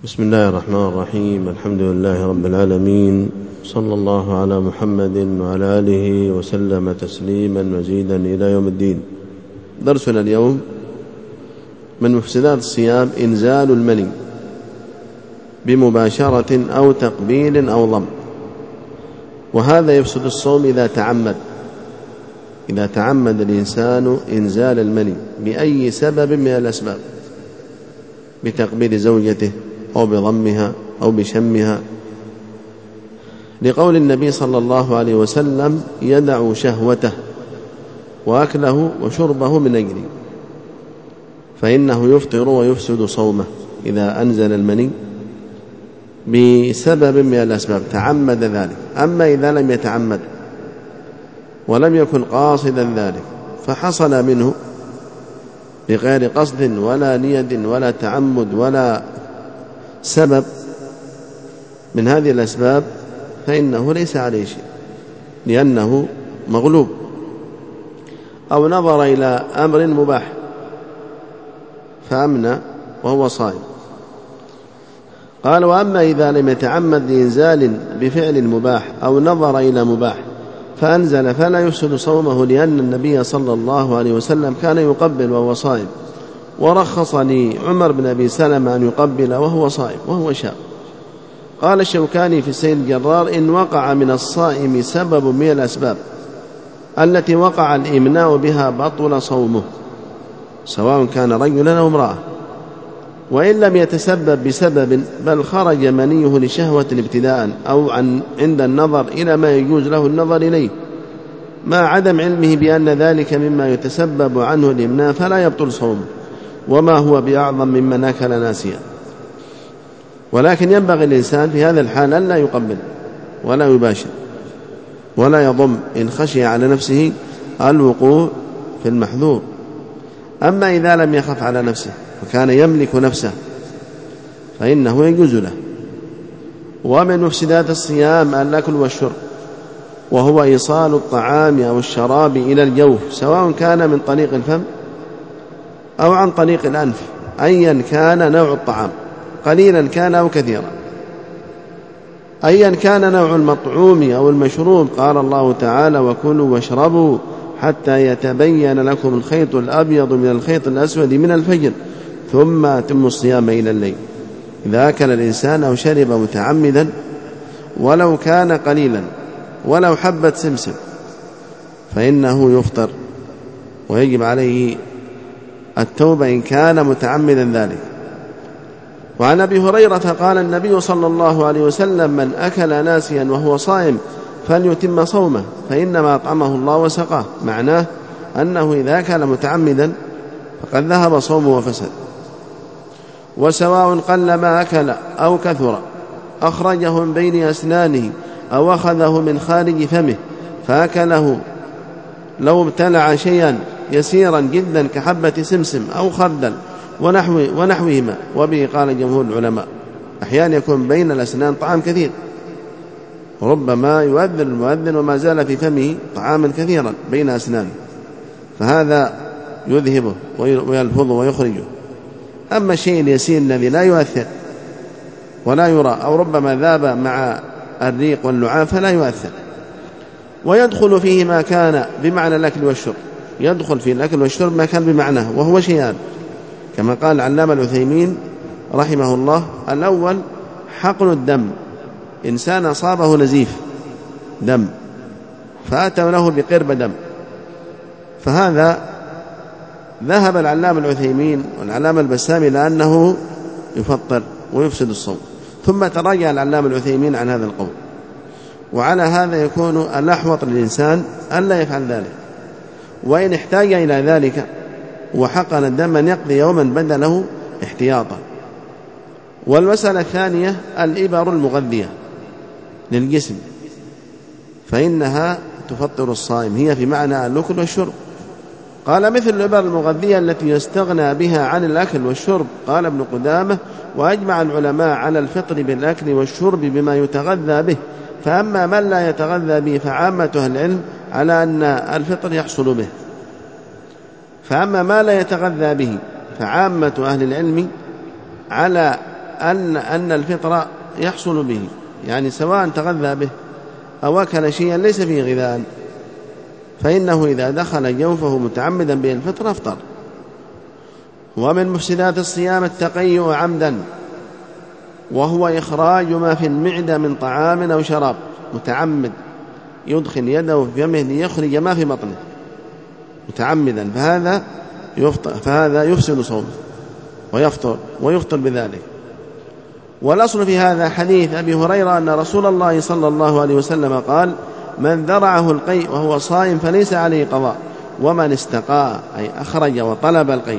بسم الله الرحمن الرحيم. الحمد لله رب العالمين، صلى الله على محمد وعلى آله وسلم تسليما مزيدا إلى يوم الدين. درسنا اليوم من مفسدات الصيام إنزال المني بمباشرة أو تقبيل أو ضم، وهذا يفسد الصوم إذا تعمد الإنسان إنزال المني بأي سبب من الأسباب، بتقبيل زوجته أو بضمها أو بشمها، لقول النبي صلى الله عليه وسلم: يدع شهوته وأكله وشربه من أجلي، فإنه يفطر ويفسد صومه إذا أنزل المني بسبب من الأسباب تعمد ذلك. أما إذا لم يتعمد ولم يكن قاصدا ذلك فحصل منه بغير قصد ولا نية ولا تعمد ولا سبب من هذه الأسباب، فإنه ليس عليه شيء، لأنه مغلوب، أو نظر إلى أمر مباح فأمنى وهو صائم. قال: وأما إذا لم يتعمد لإنزال بفعل مباح أو نظر إلى مباح فأنزل فلا يفسد صومه، لأن النبي صلى الله عليه وسلم كان يقبل وهو صائم، ورخص لعمر بن أبي سلمة أن يقبل وهو صائم وهو شاب. قال الشوكاني في سيل الجرار: إن وقع من الصائم سبب من الأسباب التي وقع الإمناء بها بطل صومه، سواء كان رجلا أو امرأة، وإن لم يتسبب بسبب بل خرج منيه لشهوة ابتداء أو عند النظر إلى ما يجوز له النظر إليه مع عدم علمه بأن ذلك مما يتسبب عنه الإمناء، فلا يبطل صومه، وما هو بأعظم ممن أكل ناسيا. ولكن ينبغي الإنسان في هذا الحال أن لا يقبل ولا يباشر ولا يضم إن خشي على نفسه الوقوع في المحذور. أما إذا لم يخف على نفسه وكان يملك نفسه فإنه يجوز له. ومن مفسدات الصيام الأكل والشرب، وهو إيصال الطعام أو الشراب إلى الجوف، سواء كان من طريق الفم أو عن طريق الأنف، أيا كان نوع الطعام، قليلا كان أو كثيرا، أيا كان نوع المطعوم أو المشروب. قال الله تعالى: وكلوا واشربوا حتى يتبين لكم الخيط الأبيض من الخيط الأسود من الفجر ثم أتموا الصيام إلى الليل. إذا أكل الإنسان أو شرب متعمدا ولو كان قليلا ولو حبة سمسم فإنه يفطر، ويجب عليه التوبة إن كان متعمدا ذلك. وعن أبي هريرة قال النبي صلى الله عليه وسلم: من أكل ناسيا وهو صائم فليتم صومه، فإنما أطعمه الله وسقاه. معناه أنه إذا أكل متعمدا فقد ذهب صومه وفسد. وسواء قل ما أكل أو كثر، أخرجه من بين أسنانه أو أخذه من خارج فمه فأكله، لو ابتلع شيئا يسيرا جدا كحبة سمسم أو خردل ونحوهما. وبه قال جمهور العلماء. أحيانا يكون بين الأسنان طعام كثير، ربما يؤذن المؤذن وما زال في فمه طعاما كثيرا بين أسنانه، فهذا يذهبه ويلفظه ويخرجه. أما الشيء اليسير الذي لا يؤثر ولا يرى أو ربما ذاب مع الريق واللعاب فلا يؤثر. ويدخل فيه ما كان بمعنى الأكل والشرب، يدخل في الأكل والشرب ما كان بمعناه، وهو شيئان كما قال العلامة العثيمين رحمه الله: الأول حقن الدم، إنسان أصابه نزيف دم فأتوا له بقرب دم، فهذا ذهب العلامة العثيمين والعلامة البسامي لأنه يفطر ويفسد الصوم، ثم تراجع العلامة العثيمين عن هذا القول. وعلى هذا يكون الأحوط للإنسان ألا يفعل ذلك، وإن احتاج إلى ذلك وحقن الدم أن يقضي يوما بدله احتياطا. والمسألة الثانية الإبر المغذية للجسم، فإنها تفطر الصائم، هي في معنى الأكل والشرب. قال: مثل الإبر المغذية التي يستغنى بها عن الأكل والشرب. قال ابن قدامة: وأجمع العلماء على الفطر بالأكل والشرب بما يتغذى به، فأما من لا يتغذى به فعامة أهل العلم على أن الفطر يحصل به، فأما ما لا يتغذى به فعامة أهل العلم على أن الفطر يحصل به، يعني سواء تغذى به أو أكل شيئا ليس فيه غذاء، فإنه إذا دخل جوفه متعمدا به الفطر أفطر. ومن مفسدات الصيام التقيؤ عمدا، وهو إخراج ما في المعدة من طعام أو شراب، متعمد يدخل يده في فمه ليخرج ما في بطنه متعمدا، فهذا يفسد صومه ويفطر بذلك. والأصل في هذا حديث أبي هريرة أن رسول الله صلى الله عليه وسلم قال: من ذرعه القيء وهو صائم فليس عليه قضاء، ومن استقاء أي أخرج وطلب القيء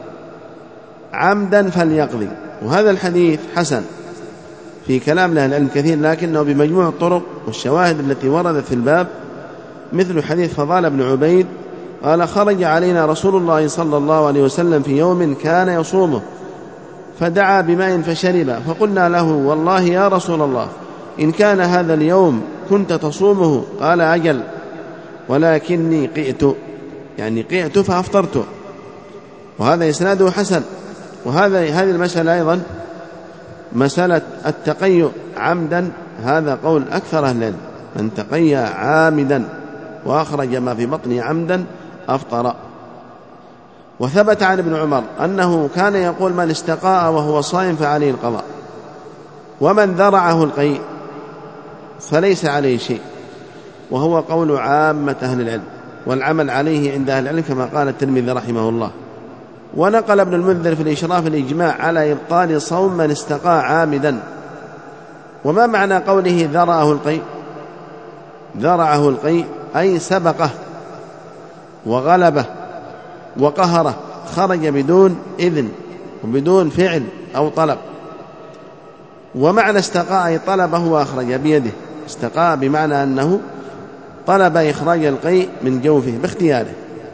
عمدا فليقضي. وهذا الحديث حسن في كلام أهل العلم كثير، لكنه بمجموع الطرق والشواهد التي وردت في الباب، مثل حديث فضال بن عبيد قال: خرج علينا رسول الله صلى الله عليه وسلم في يوم كان يصومه، فدعا بماء فشرب، فقلنا له: والله يا رسول الله إن كان هذا اليوم كنت تصومه؟ قال: أجل، ولكني قئت، يعني قئت فأفطرت. وهذا إسناده حسن. هذه المسألة أيضا مسألة التقيؤ عمدا، هذا قول أكثر أهل العلم: من تقيأ عامدا وأخرج ما في بطنه عمدا أفطر. وثبت عن ابن عمر أنه كان يقول: من استقاء وهو صائم فعليه القضاء، ومن ذرعه القيء فليس عليه شيء. وهو قول عامة أهل العلم، والعمل عليه عند أهل العلم كما قال الترمذي رحمه الله. ونقل ابن المنذر في الإشراف الإجماع على إبطال صوم من استقاء عامدا. وما معنى قوله ذرعه القيء؟ ذرعه القيء أي سبقه وغلبه وقهره، خرج بدون إذن وبدون فعل أو طلب. ومعنى استقاء أي طلبه وأخرج بيده، استقاء بمعنى أنه طلب إخراج القيء من جوفه باختياره.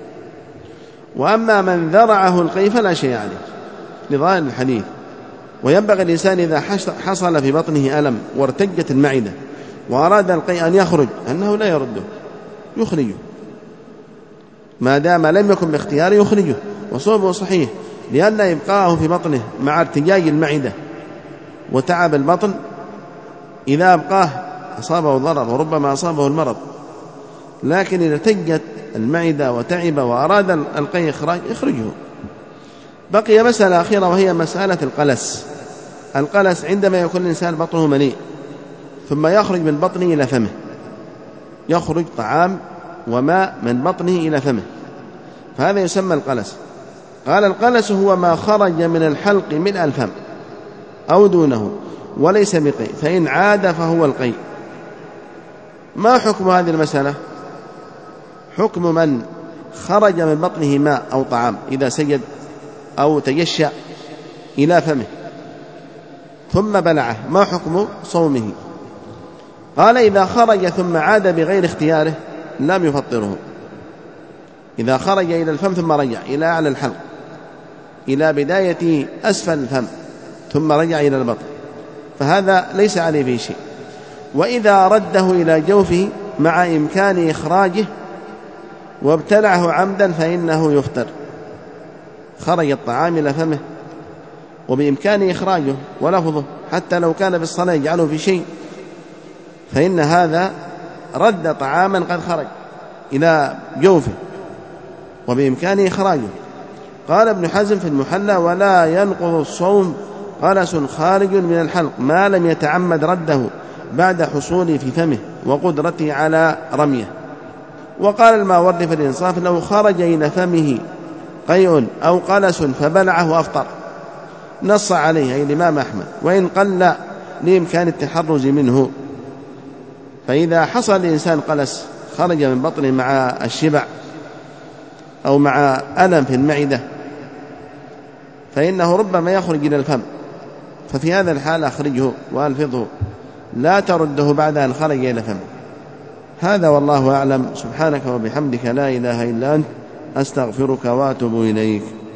وأما من ذرعه القيء فلا شيء عليه لظاهر الحديث. وينبغي الإنسان إذا حصل في بطنه ألم وارتجت المعدة وأراد القيء أن يخرج أنه لا يرده، يخرجه ما دام لم يكن باختياره، يخرجه وصومه صحيح، لأن إبقاءه في بطنه مع ارتجاج المعدة وتعب البطن إذا أبقاه أصابه ضرر وربما أصابه المرض. لكن إذا ارتجت المعدة وتعب وأراد القيء إخراج يخرجه. بقي مسألة أخيرة وهي مسألة القلس. القلس عندما يكون الإنسان بطنه مليء ثم يخرج من بطنه إلى فمه، يخرج طعام وماء من بطنه إلى فمه، فهذا يسمى القلس. قال: القلس هو ما خرج من الحلق ملء الفم أو دونه وليس بقيء، فإن عاد فهو القيء. ما حكم هذه المسألة؟ حكم من خرج من بطنه ماء أو طعام إذا سجد أو تجشأ إلى فمه ثم بلعه، ما حكم صومه؟ قال: إذا خرج ثم عاد بغير اختياره لم يفطره. إذا خرج إلى الفم ثم رجع إلى أعلى الحلق إلى بداية أسفل الفم ثم رجع إلى البطن فهذا ليس عليه فيه شيء. وإذا رده إلى جوفه مع إمكان إخراجه وابتلعه عمدا فإنه يفطر. خرج الطعام إلى فمه وبإمكانه إخراجه ولفظه، حتى لو كان في الصلاة يجعله في شيء، فإن هذا رد طعاما قد خرج إلى جوفه وبإمكانه إخراجه. قال ابن حزم في المحلى: ولا ينقض الصوم قلس خارج من الحلق ما لم يتعمد رده بعد حصوله في فمه وقدرته على رميه. وقال الماوردي في الإنصاف: لو خرج إلى فمه قيء أو قلس فبلعه أفطر. نص عليه أي الإمام أحمد، وإن قل لإمكان التحرز منه. فإذا حصل الإنسان قلس خرج من بطنه مع الشبع أو مع ألم في المعدة فإنه ربما يخرج إلى الفم، ففي هذا الحال أخرجه وألفظه، لا ترده بعد أن خرج إلى الفم. هذا والله أعلم. سبحانك وبحمدك لا إله إلا أنت، أستغفرك وأتوب إليك.